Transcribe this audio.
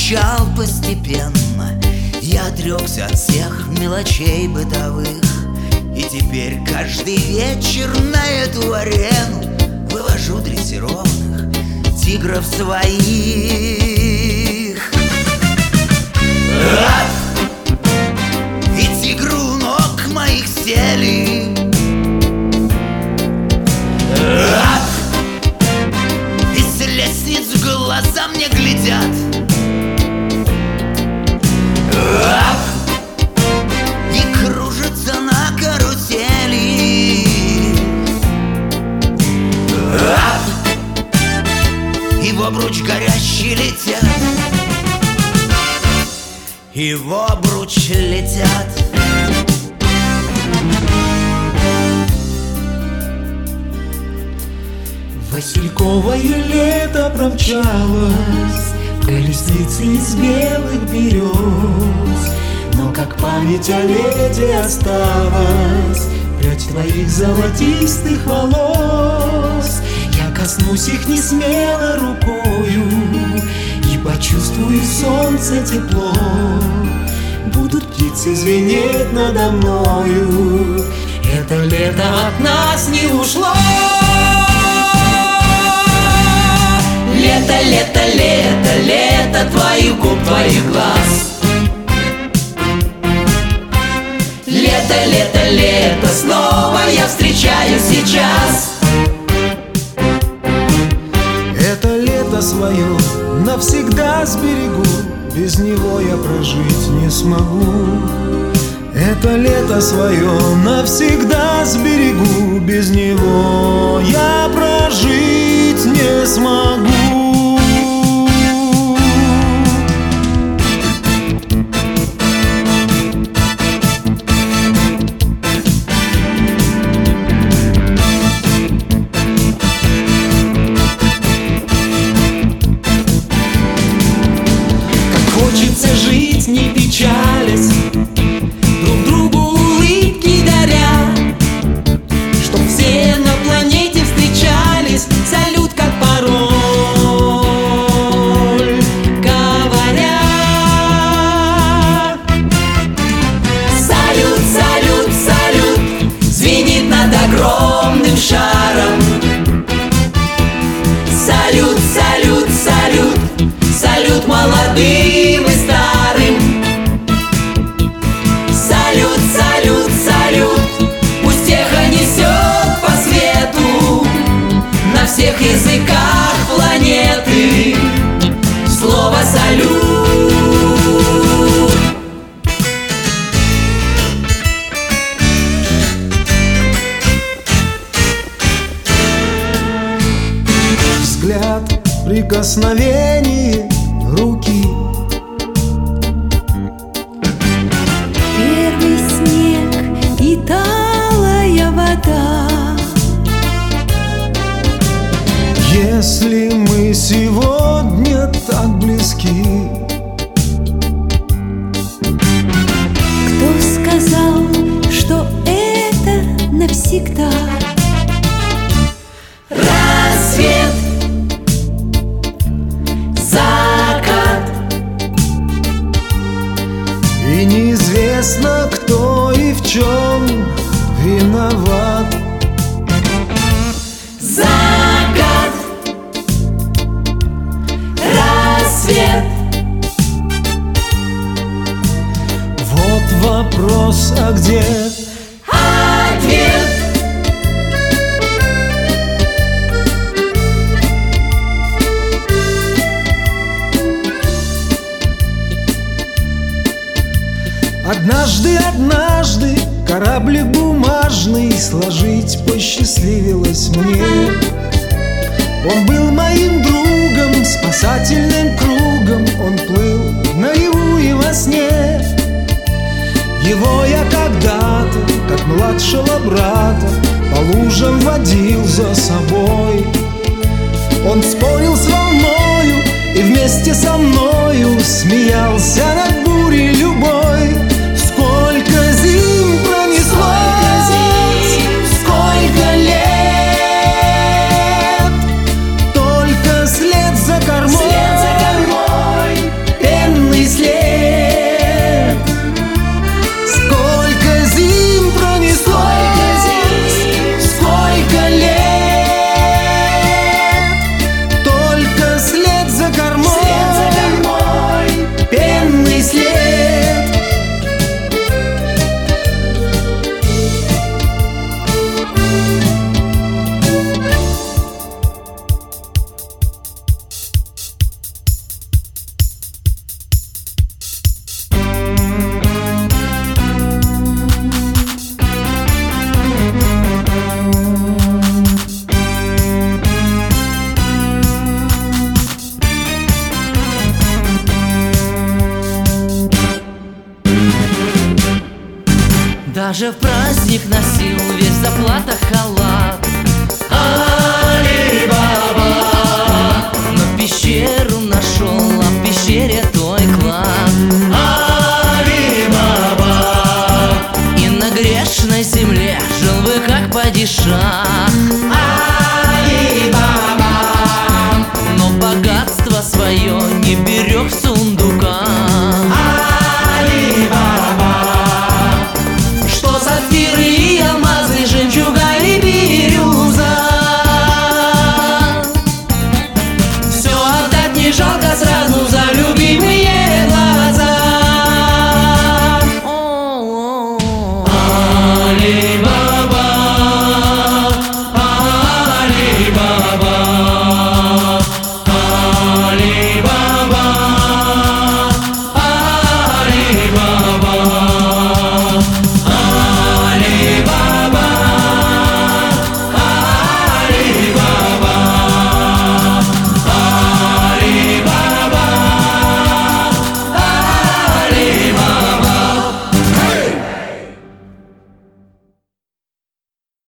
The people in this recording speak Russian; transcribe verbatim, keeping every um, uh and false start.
скучал постепенно. Я отрекся от всех мелочей бытовых, и теперь каждый вечер на эту арену вывожу дрессированных тигров своих. Ад! И тигры у ног моих сели. Ад! И с лестниц в глаза мне глядят. Ад! И кружатся на карусели. Ад! И в обруч горящий летят. И в обруч летят. Васильковое лето промчалось в колеснице из белых берез, но как память о лете осталась прядь твоих золотистых волос. Я коснусь их не смело рукою и почувствую солнце тепло. Будут птицы звенеть надо мною. Это лето от нас не ушло. Лето, лето, лето, лето твоих губ, твоих глаз. Лето, лето, лето, снова я встречаю сейчас. Это лето свое навсегда сберегу, без него я прожить не смогу. Это лето свое навсегда сберегу, без него я прожить не смогу. Хочется жить, не печалясь, друг другу улыбки даря, чтоб все на планете встречались. Салют как пароль, говоря. Салют, салют, салют звенит над огромным шаром. Салют, салют, салют, салют молодым и старым. Салют, салют, салют, пусть эхо несет по свету на всех языках планеты слово салют. Взгляд, прикосновение руки. Первый снег и талая вода. Если мы сегодня так близки, Кто сказал, что это навсегда? рассвет, закат, и неизвестно, кто и в чем виноват. Закат, рассвет. Вот вопрос, а где ответ? Однажды, однажды кораблик бумажный сложить посчастливилось мне. Он был моим другом, спасательным кругом он плыл наяву и во сне. Его я когда-то, как младшего брата, по лужам водил за собой. Он спорил с волною и вместе со мною смеялся над бурей любой. Сколько зим пронеслось, сколько лет, только след за кормой, след за кормой же в праздник носил весь в заплатах халат. Али-Баба, но пещеру нашел, а в пещере твой клад. Али-Баба, и на грешной земле жил бы как падишах. Али-Баба, но богатство свое не берег в сундуках. Али-Баба, что сапфиры